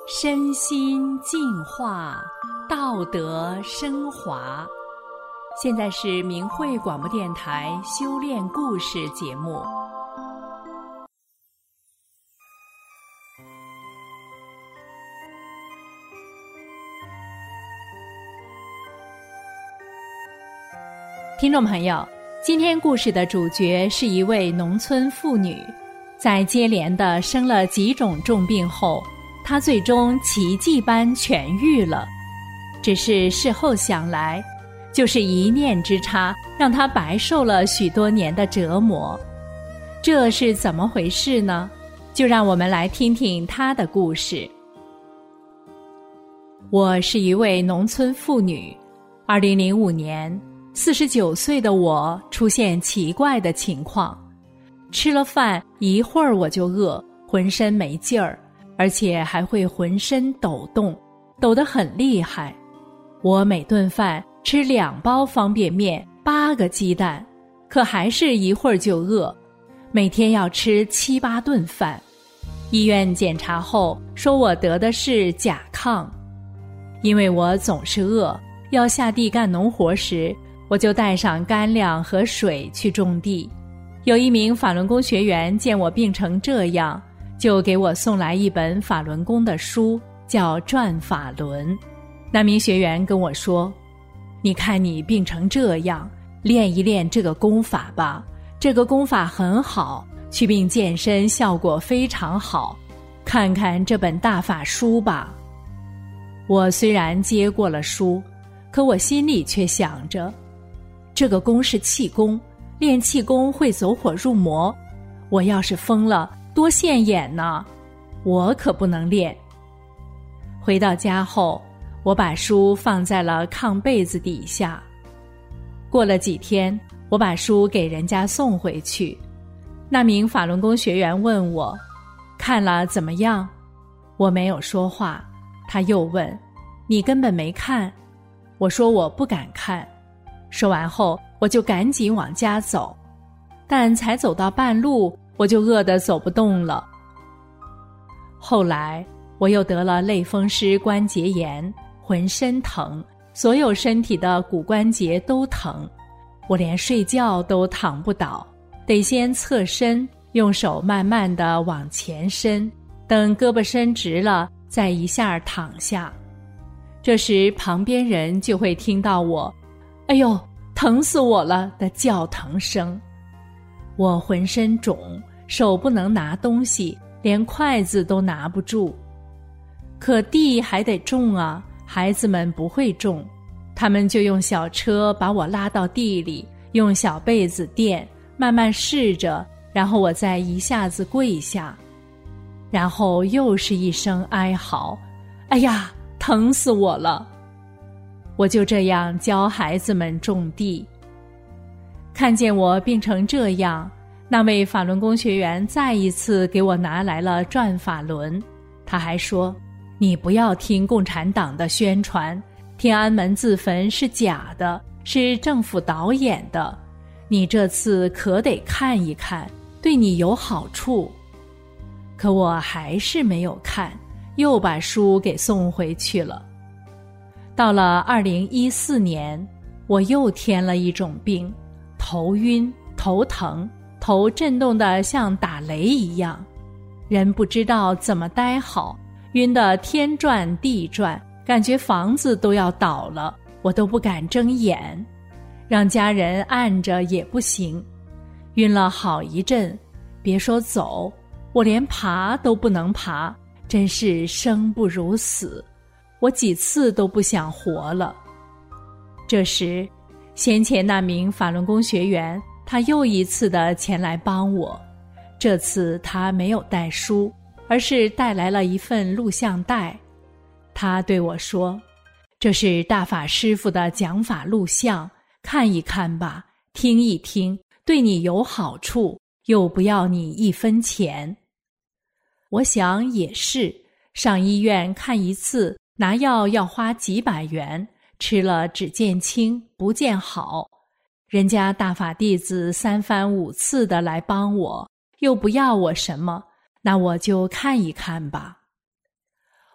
身心净化，道德升华。现在是明慧广播电台修炼故事节目。听众朋友，今天故事的主角是一位农村妇女，在接连的生了几种重病后，她最终奇迹般痊愈了。只是事后想来，就是一念之差，让她白受了许多年的折磨。这是怎么回事呢？就让我们来听听她的故事。我是一位农村妇女，2005年49岁的我出现奇怪的情况，吃了饭一会儿我就饿，浑身没劲儿，而且还会浑身抖动，抖得很厉害。我每顿饭吃2包方便面，8个鸡蛋，可还是一会儿就饿，每天要吃7、8顿饭。医院检查后说我得的是甲亢。因为我总是饿，要下地干农活时，我就带上干粮和水去种地。有一名法轮功学员见我病成这样，就给我送来一本法轮功的书，叫《转法轮》。那名学员跟我说，你看你病成这样，练一练这个功法吧，这个功法很好，祛病健身效果非常好，看看这本大法书吧。我虽然接过了书，可我心里却想着，这个功是气功，练气功会走火入魔，我要是疯了多现眼呢，我可不能练。回到家后，我把书放在了炕被子底下。过了几天，我把书给人家送回去。那名法轮功学员问我，看了怎么样？我没有说话。他又问，你根本没看？我说我不敢看。说完后，我就赶紧往家走，但才走到半路，我就饿得走不动了。后来我又得了类风湿关节炎，浑身疼，所有身体的骨关节都疼，我连睡觉都躺不倒，得先侧身，用手慢慢地往前伸，等胳膊伸直了，再一下躺下。这时旁边人就会听到我哎呦疼死我了的叫疼声。我浑身肿，手不能拿东西，连筷子都拿不住。可地还得种啊，孩子们不会种，他们就用小车把我拉到地里，用小被子垫，慢慢试着，然后我再一下子跪下，然后又是一声哀嚎，哎呀疼死我了。我就这样教孩子们种地。看见我病成这样，那位法轮功学员再一次给我拿来了转法轮。他还说，你不要听共产党的宣传，天安门自焚是假的，是政府导演的，你这次可得看一看，对你有好处。可我还是没有看，又把书给送回去了。到了2014年，我又添了一种病，头晕、头疼，头震动得像打雷一样，人不知道怎么待好，晕得天转地转，感觉房子都要倒了，我都不敢睁眼，让家人按着也不行。晕了好一阵，别说走，我连爬都不能爬，真是生不如死，我几次都不想活了。这时先前那名法轮功学员，他又一次的前来帮我，这次他没有带书，而是带来了一份录像带。他对我说，这是大法师父的讲法录像，看一看吧，听一听，对你有好处，又不要你1分钱。我想也是，上医院看一次，拿药要花几百元，吃了只见轻不见好。人家大法弟子3番5次的来帮我，又不要我什么，那我就看一看吧。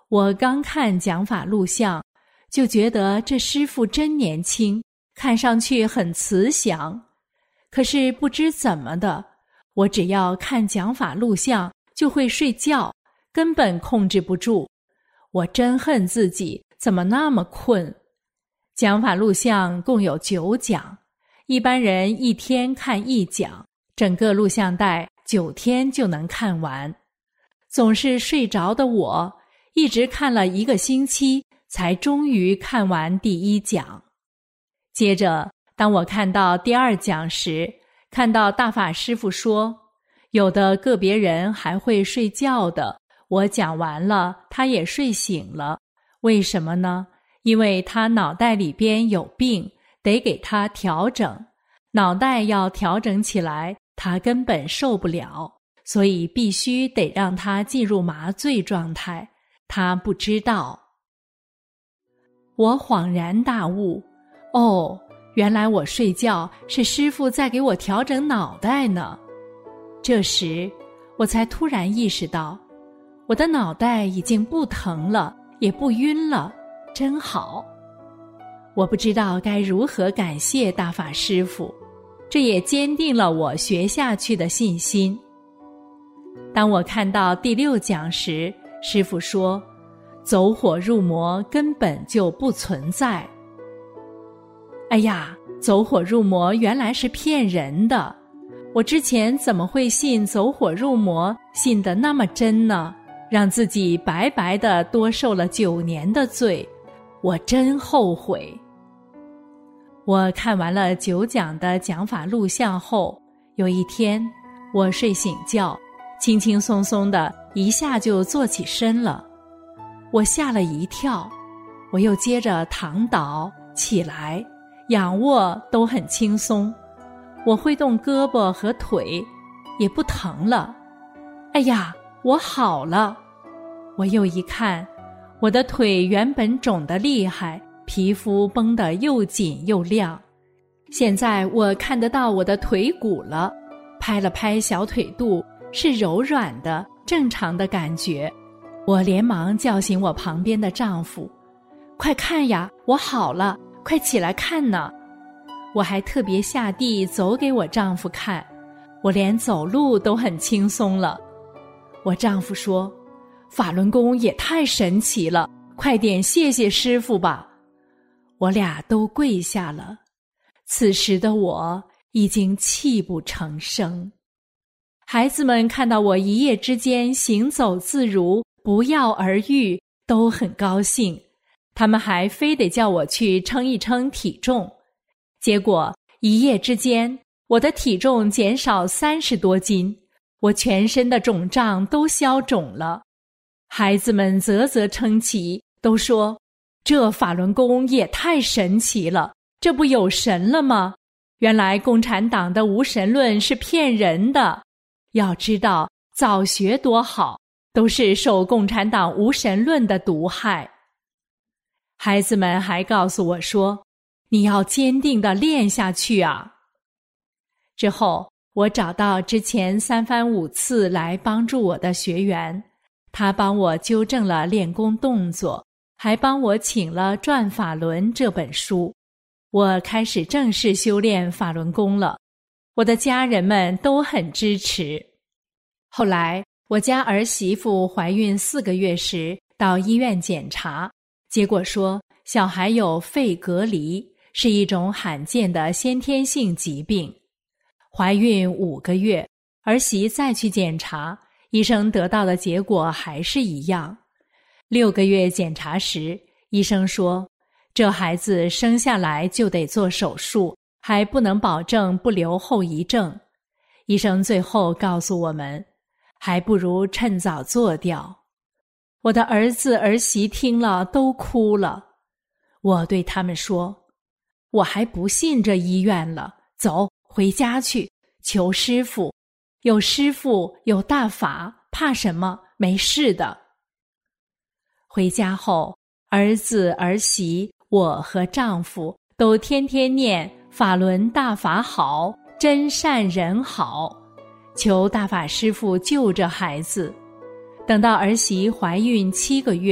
我刚看讲法录像，就觉得这师父真年轻，看上去很慈祥。可是不知怎么的，我只要看讲法录像就会睡觉，根本控制不住。我真恨自己怎么那么困。讲法录像共有9讲，一般人1天看1讲，整个录像带9天就能看完。总是睡着的我，一直看了1个星期，才终于看完第1讲。接着，当我看到第2讲时，看到大法师父说，有的个别人还会睡觉的，我讲完了，他也睡醒了。为什么呢？因为他脑袋里边有病，得给他调整。脑袋要调整起来，他根本受不了，所以必须得让他进入麻醉状态。他不知道。我恍然大悟，哦，原来我睡觉是师父在给我调整脑袋呢。这时，我才突然意识到，我的脑袋已经不疼了，也不晕了，真好。我不知道该如何感谢大法师父，这也坚定了我学下去的信心。当我看到第6讲时，师父说，走火入魔根本就不存在。哎呀，走火入魔原来是骗人的，我之前怎么会信走火入魔，信得那么真呢？让自己白白的多受了9年的罪，我真后悔。我看完了9讲的讲法录像后，有一天我睡醒觉，轻轻松松的一下就坐起身了。我吓了一跳，我又接着躺倒起来，仰卧都很轻松，我会动胳膊和腿，也不疼了。哎呀，我好了！我又一看，我的腿原本肿得厉害，皮肤绷得又紧又亮。现在我看得到我的腿骨了，拍了拍小腿肚，是柔软的，正常的感觉。我连忙叫醒我旁边的丈夫，快看呀，我好了，快起来看呢。我还特别下地走给我丈夫看，我连走路都很轻松了。我丈夫说，法轮功也太神奇了，快点谢谢师父吧。我俩都跪下了。此时的我已经泣不成声。孩子们看到我一夜之间行走自如，不药而愈，都很高兴，他们还非得叫我去称一称体重。结果一夜之间，我的体重减少30多斤，我全身的肿胀都消肿了。孩子们啧啧称奇，都说，这法轮功也太神奇了，这不有神了吗？原来共产党的无神论是骗人的，要知道早学多好，都是受共产党无神论的毒害。孩子们还告诉我说，你要坚定地练下去啊。之后我找到之前3番5次来帮助我的学员，他帮我纠正了练功动作，还帮我请了《转法轮》这本书。我开始正式修炼法轮功了，我的家人们都很支持。后来我家儿媳妇怀孕4个月时到医院检查，结果说小孩有肺隔离，是一种罕见的先天性疾病。怀孕5个月，儿媳再去检查，医生得到的结果还是一样。6个月检查时，医生说这孩子生下来就得做手术，还不能保证不留后遗症。医生最后告诉我们，还不如趁早做掉。我的儿子儿媳听了都哭了。我对他们说，我还不信这医院了，走，回家去，求师父，有师父有大法，怕什么？没事的。回家后，儿子儿媳我和丈夫都天天念法轮大法好，真善人好，求大法师父救这孩子。等到儿媳怀孕7个月，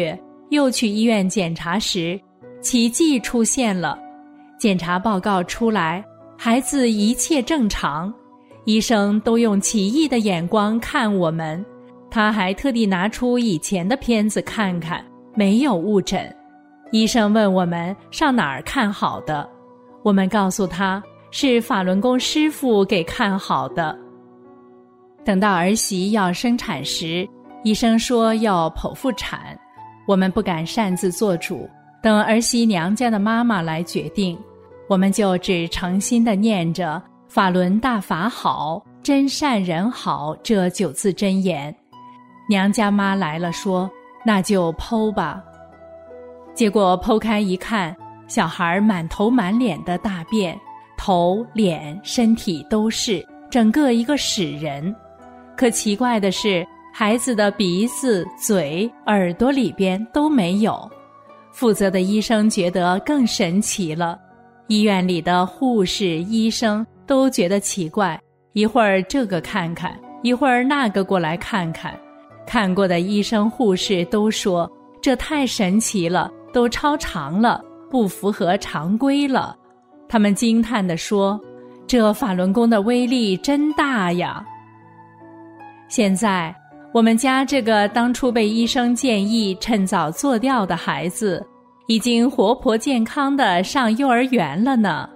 又去医院检查时，奇迹出现了。检查报告出来，孩子一切正常，医生都用奇异的眼光看我们。他还特地拿出以前的片子看看，没有误诊。医生问我们上哪儿看好的，我们告诉他是法轮功师傅给看好的。等到儿媳要生产时，医生说要剖腹产，我们不敢擅自做主，等儿媳娘家的妈妈来决定，我们就只诚心地念着法轮大法好，真善人好这9字真言。娘家妈来了说，那就剖吧。结果剖开一看，小孩满头满脸的大便，头、脸、身体都是，整个一个屎人。可奇怪的是，孩子的鼻子、嘴、耳朵里边都没有。负责的医生觉得更神奇了，医院里的护士、医生都觉得奇怪，一会儿这个看看，一会儿那个过来看看。看过的医生护士都说，这太神奇了，都超常了，不符合常规了。他们惊叹地说，这法轮功的威力真大呀。现在我们家这个当初被医生建议趁早做掉的孩子，已经活泼健康地上幼儿园了呢。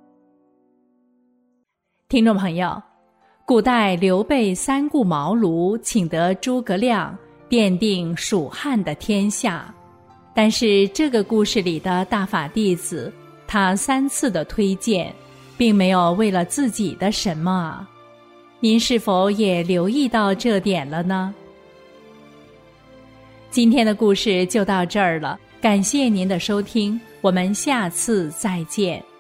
听众朋友，古代刘备3顾茅庐，请得诸葛亮，奠定蜀汉的天下。但是这个故事里的大法弟子，他3次的推荐，并没有为了自己的什么啊？您是否也留意到这点了呢？今天的故事就到这儿了，感谢您的收听，我们下次再见。